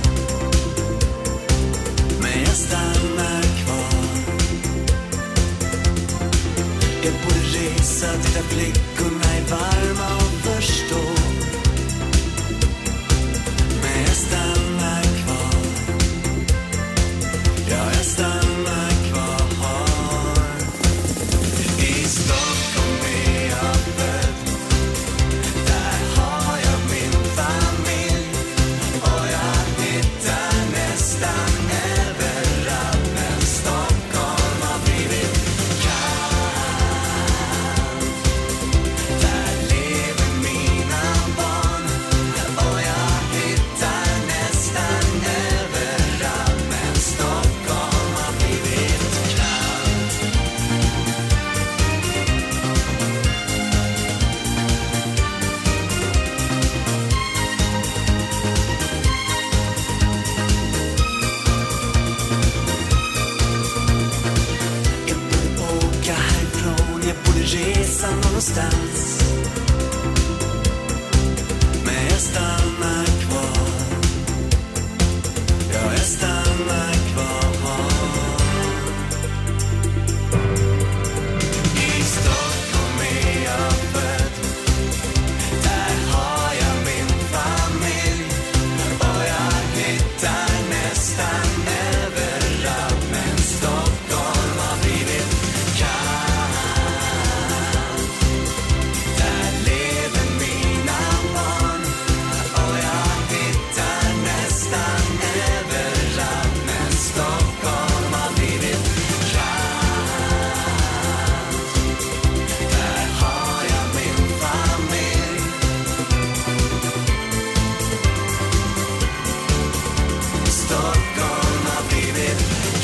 men jag stannar kvar. Jag borde resa till där flickorna är varma och förstå, men jag stannar kvar. Ja, jag stannar kvar. I Stockholm är jag född, där har jag min familj, och jag hittar nästan överallt, men Stockholm har blivit kallt. Där lever mina barn, och jag hittar nästan överallt, men Stockholm har blivit kallt. Jag borde åka härifrån, jag borde resa någonstans, men jag stannar kvar. Ja, jag stannar kvar. I Stockholm är jag född, där har jag min familj, och jag hittar nästan överallt, men Stockholm har blivit kallt. Där lever mina barn, och jag hittar nästan överallt, men Stockholm har blivit kallt. Där har jag min familj. Stockholm har blivit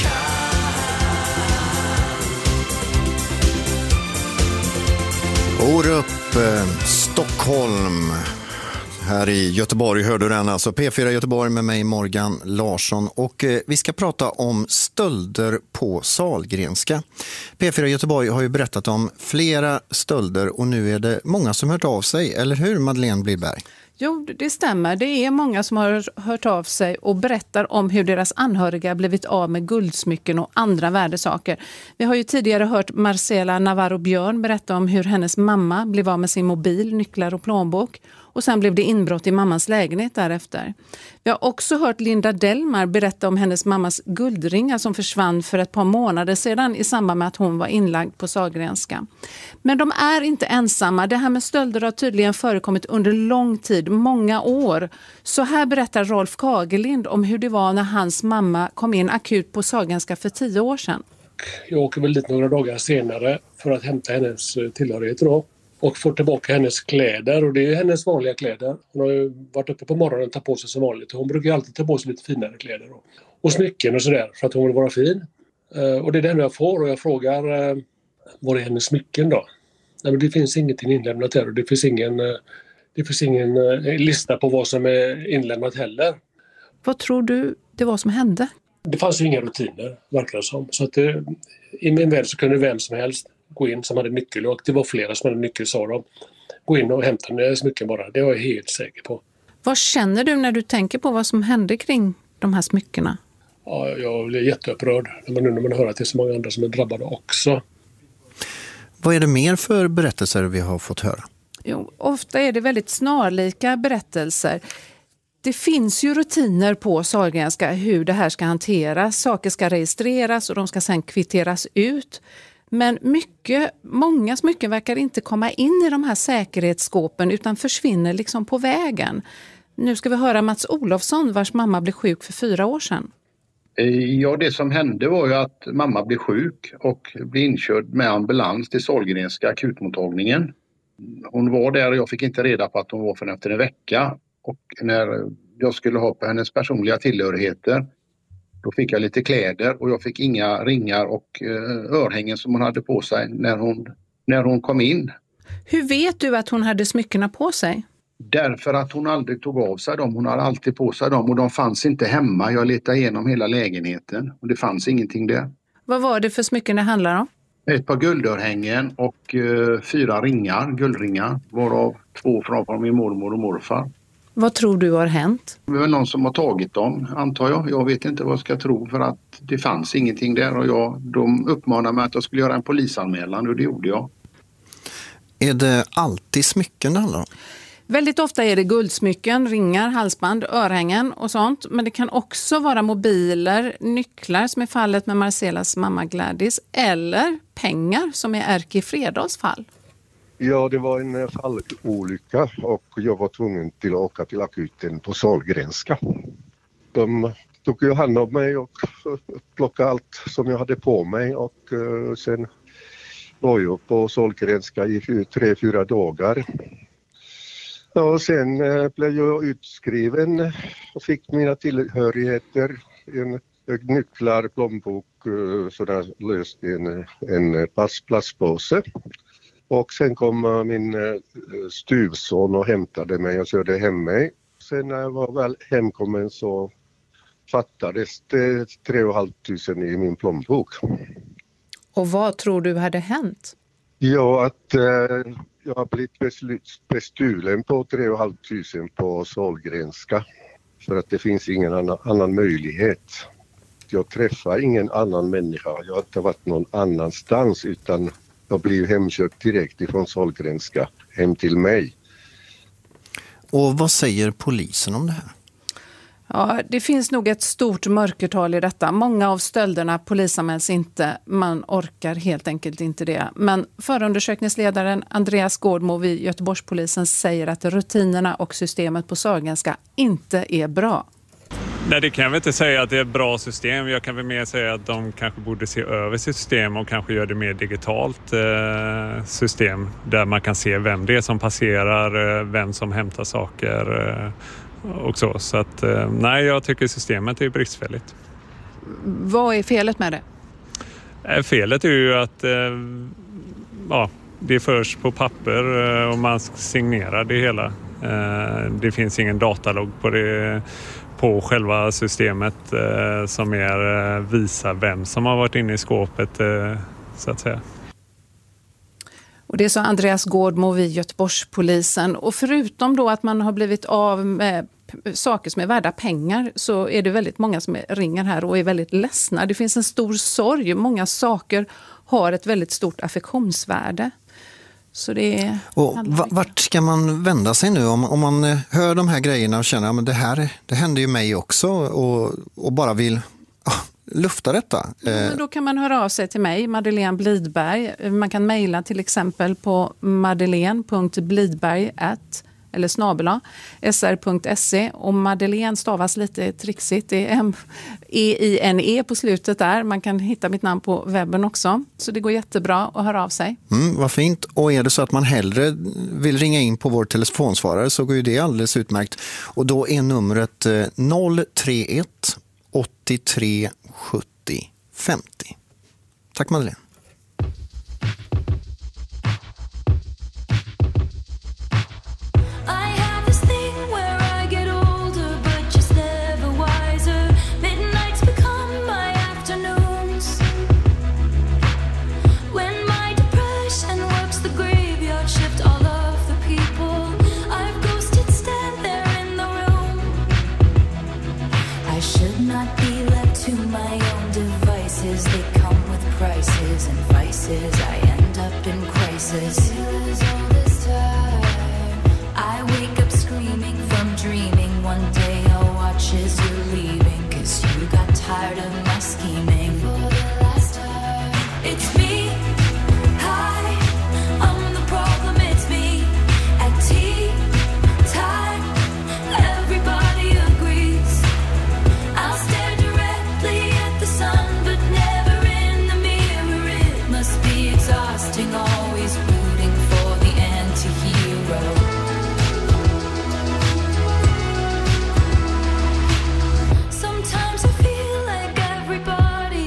Orup, eh, Stockholm. Här i Göteborg hörde du den, alltså P fyra Göteborg med mig Morgan Larsson, och eh, vi ska prata om stölder på Sahlgrenska. P fyra Göteborg har ju berättat om flera stölder och nu är det många som hört av sig, eller hur Madeleine Bliberg? Jo, det stämmer. Det är många som har hört av sig och berättar om hur deras anhöriga blivit av med guldsmycken och andra värdesaker. Vi har ju tidigare hört Marcela Navarro Björn berätta om hur hennes mamma blev av med sin mobil, nycklar och plånbok. Och sen blev det inbrott i mammans lägenhet därefter. Vi har också hört Linda Delmar berätta om hennes mammas guldringar som försvann för ett par månader sedan i samband med att hon var inlagd på Sahlgrenska. Men de är inte ensamma. Det här med stölder har tydligen förekommit under lång tid, många år. Så här berättar Rolf Kagerlind om hur det var när hans mamma kom in akut på Sahlgrenska för tio år sedan. Jag åker väl dit några dagar senare för att hämta hennes tillhörigheter då. Och får tillbaka hennes kläder, och det är hennes vanliga kläder. Hon har ju varit uppe på morgonen och tagit på sig som vanligt. Hon brukar alltid ta på sig lite finare kläder då. Och smycken och sådär för att hon vill vara fin. Uh, och det är det jag får, och jag frågar uh, var är hennes smycken då? Nej, men det finns ingenting inlämnat här, och det finns ingen, uh, det finns ingen uh, lista på vad som är inlämnat heller. Vad tror du det var som hände? Det fanns ju inga rutiner, verkar det som. Så att det, i min värld så kunde vem som helst gå in som hade nyckel, och det var flera som hade nyckel, sa de. Gå in och hämta smycken bara, det var jag helt säker på. Vad känner du när du tänker på vad som hände kring de här smyckena? Ja, jag blir jätteupprörd när man, när man hör att det är så många andra som är drabbade också. Vad är det mer för berättelser vi har fått höra? Jo, ofta är det väldigt snarlika berättelser. Det finns ju rutiner på Sahlgrenska hur det här ska hanteras. Saker ska registreras och de ska sedan kvitteras ut. Men mycket, många smycken verkar inte komma in i de här säkerhetsskåpen utan försvinner liksom på vägen. Nu ska vi höra Mats Olofsson, vars mamma blev sjuk för fyra år sedan. Ja, det som hände var ju att mamma blev sjuk och blev inkörd med ambulans till Sahlgrenska akutmottagningen. Hon var där och jag fick inte reda på att hon var för efter en vecka. Och när jag skulle ha på hennes personliga tillhörigheter, då fick jag lite kläder och jag fick inga ringar och örhängen som hon hade på sig när hon, när hon kom in. Hur vet du att hon hade smyckena på sig? Därför att hon aldrig tog av sig dem. Hon hade alltid på sig dem och de fanns inte hemma. Jag letade igenom hela lägenheten och det fanns ingenting där. Vad var det för smycken det handlar om? Ett par guldörhängen och uh, fyra ringar, guldringar, varav två från min mormor och morfar. Vad tror du har hänt? Det är väl någon som har tagit dem, antar jag. Jag vet inte vad jag ska tro för att det fanns ingenting där. Och jag, de uppmanade mig att jag skulle göra en polisanmälan och det gjorde jag. Är det alltid smycken det handlar om? Väldigt ofta är det guldsmycken, ringar, halsband, örhängen och sånt. Men det kan också vara mobiler, nycklar som är fallet med Marcelas mamma Gladys. Eller pengar som är Erki Fredals fall. Ja, det var en fallolycka och jag var tvungen till att åka till akuten på Sahlgrenska. De tog ju hand om mig och plockade allt som jag hade på mig och uh, sen var jag på Sahlgrenska i tre, fyra dagar. Och sen uh, blev jag utskriven och fick mina tillhörigheter, en nycklar, plånbok, uh, sådär löst i en, en pass, plastpåse. Och sen kom min stuvson och hämtade mig och körde hem mig. Sen när jag var väl hemkommen så fattades det tre och halvt tusen i min plånbok. Och vad tror du hade hänt? Ja, att eh, jag har blivit bestulen på tre och halvt tusen på Sahlgrenska. För att det finns ingen annan, annan möjlighet. Jag träffar ingen annan människa. Jag har inte varit någon annanstans utan jag blev hemkörd direkt ifrån Sahlgrenska hem till mig. Och vad säger polisen om det här? Ja, det finns nog ett stort mörkertal i detta. Många av stölderna polisanmäls inte. Man orkar helt enkelt inte det. Men förundersökningsledaren Andreas Gårdmo vid Göteborgspolisen säger att rutinerna och systemet på Sahlgrenska inte är bra. Nej, det kan jag väl inte säga att det är ett bra system. Jag kan väl mer säga att de kanske borde se över sitt system och kanske göra det mer digitalt eh, system där man kan se vem det är som passerar, eh, vem som hämtar saker eh, och så. Så att eh, nej, jag tycker systemet är bristfälligt. Vad är felet med det? Eh, felet är ju att eh, ja, det förs på papper eh, och man signerar det hela. Eh, det finns ingen datalog på det på själva systemet eh, som är eh, visar vem som har varit inne i skåpet eh, så att säga. Och det sa Andreas Gårdmo vid Göteborgspolisen. Och förutom då att man har blivit av med p- saker som är värda pengar så är det väldigt många som ringer här och är väldigt ledsna. Det finns en stor sorg. Många saker har ett väldigt stort affektionsvärde. Så det är... Och vart ska man vända sig nu om, om man hör de här grejerna och känner att ja, det här det händer ju mig också och, och bara vill ah, lufta detta? Ja, men då kan man höra av sig till mig, Madeleine Blidberg. Man kan mejla till exempel på madeleine punkt blidberg eller snabela s r punkt se och Madeleine stavas lite trixigt. Det är M E I N E på slutet där. Man kan hitta mitt namn på webben också. Så det går jättebra att höra av sig. Mm, vad fint. Och är det så att man hellre vill ringa in på vår telefonsvarare så går ju det alldeles utmärkt. Och då är numret noll tre ett åttiotre sjuttio femtio. Tack Madeleine. I end up in crisis. I wake up screaming from dreaming. One day I'll watch as you're leaving, 'cause you got tired of my scheming. For the last time, it's me. Hi, I'm the problem, it's me. At tea time, everybody agrees. I'll stare directly at the sun, but never in the mirror. It must be exhausting, always rooting for the anti-hero. Sometimes I feel like everybody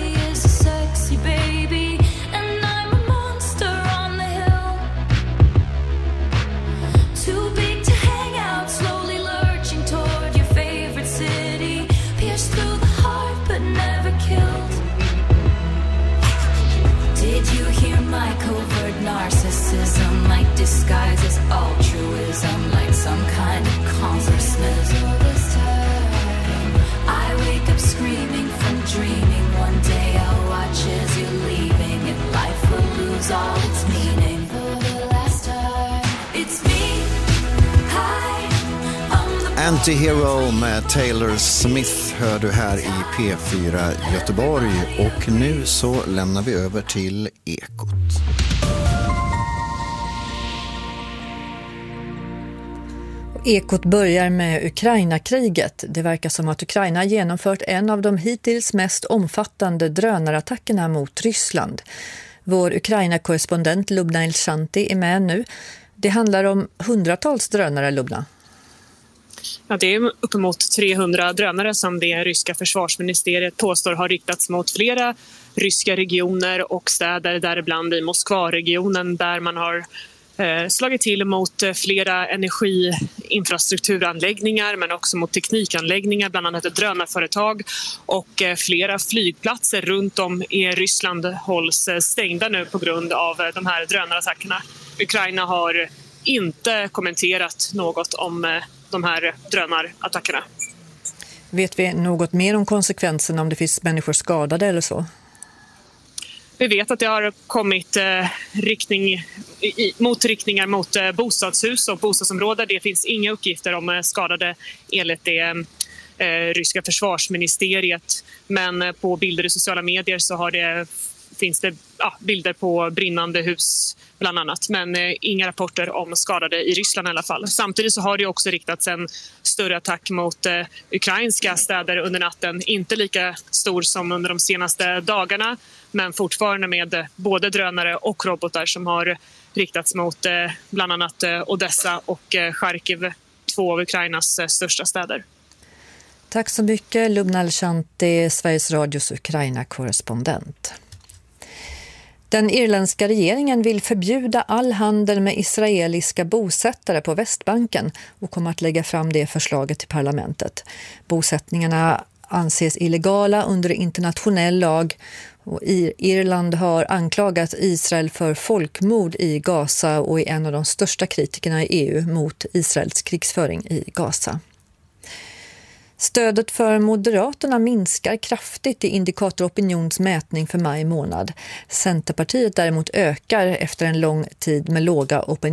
lose all its meaning for the last time. It's me, hi, I'm the Anti-Hero med Taylor Smith hör du här i P fyra Göteborg, och nu så lämnar vi över till Ekot. Ekot börjar med Ukraina-kriget. Det verkar som att Ukraina genomfört en av de hittills mest omfattande drönarattackerna mot Ryssland. Vår Ukraina-korrespondent Lubna Elshanti är med nu. Det handlar om hundratals drönare, Lubna. Ja, det är uppemot trehundra drönare som det ryska försvarsministeriet påstår har riktats mot flera ryska regioner och städer, däribland i Moskva-regionen, där man har eh, slagit till mot flera energiinfrastrukturanläggningar men också mot teknikanläggningar, bland annat ett drönarföretag, och eh, flera flygplatser runt om i Ryssland hålls stängda nu på grund av de här drönarattackerna. Ukraina har inte kommenterat något om eh, de här drönarattackerna. Vet vi något mer om konsekvenserna, om det finns människor skadade eller så? Vi vet att det har kommit eh, riktning, i, motriktningar mot eh, bostadshus och bostadsområden. Det finns inga uppgifter om eh, skadade enligt det eh, ryska försvarsministeriet. Men eh, på bilder i sociala medier så har det, finns det ja, bilder på brinnande hus bland annat. Men eh, inga rapporter om skadade i Ryssland i alla fall. Samtidigt så har det också riktats en större attack mot eh, ukrainska städer under natten. Inte lika stor som under de senaste dagarna, men fortfarande med både drönare och robotar som har riktats mot eh, bland annat eh, Odessa och eh, Charkiv, två av Ukrainas eh, största städer. Tack så mycket, Lubna Elshanti, Sveriges Radios Ukraina-korrespondent. Den irländska regeringen vill förbjuda all handel med israeliska bosättare på Västbanken och kommer att lägga fram det förslaget till parlamentet. Bosättningarna anses illegala under internationell lag, och Irland har anklagat Israel för folkmord i Gaza och är en av de största kritikerna i E U mot Israels krigsföring i Gaza. Stödet för Moderaterna minskar kraftigt i Indikator Opinions mätning för maj månad. Centerpartiet däremot ökar efter en lång tid med låga opinion.